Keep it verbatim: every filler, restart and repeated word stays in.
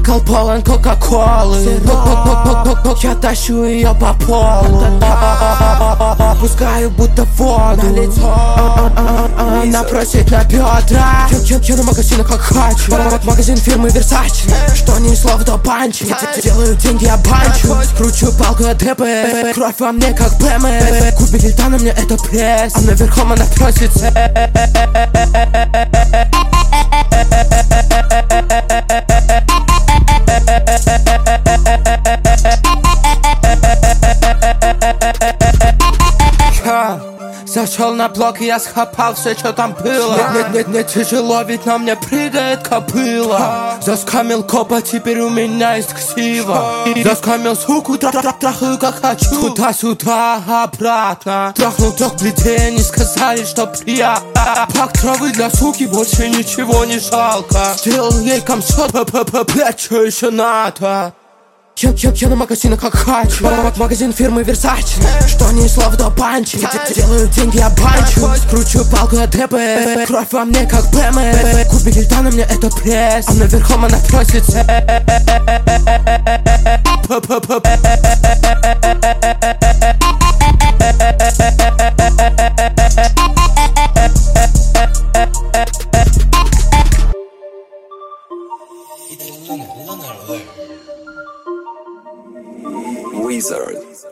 Бокал полон кока-колы, я тащу ее по полу, пускаю будто воду. Она просит на бедра. Я на магазине как хочу. Магазин фирмы Versace, что ни слов до панчи. Делаю деньги, я банчу, кручу палку от ДП. Кровь во мне как БМ. Купили льда, на мне это пресс, а наверхом она просится. Зашел на блок, и я схапал все, что там было. Нет, нет, нет, не тяжело, ведь на мне прыгает копыла. Заскамил копа, теперь у меня есть ксива. Заскамил суку, трахаю как хочу. Туда-сюда, обратно. Трахнул трех плетей, они сказали, что приятно. Пак травы для суки, больше ничего не жалко. Сделал ей комсот, блядь, что еще надо? Я, я, я на магазине как хочу. Магазин фирмы Versace, что ни слов до панчи. Делаю деньги, я банчу, кручу палку от ДП. Кровь во мне как БМ. Купили льда, на мне это пресс, а наверхом она просится. Wizard.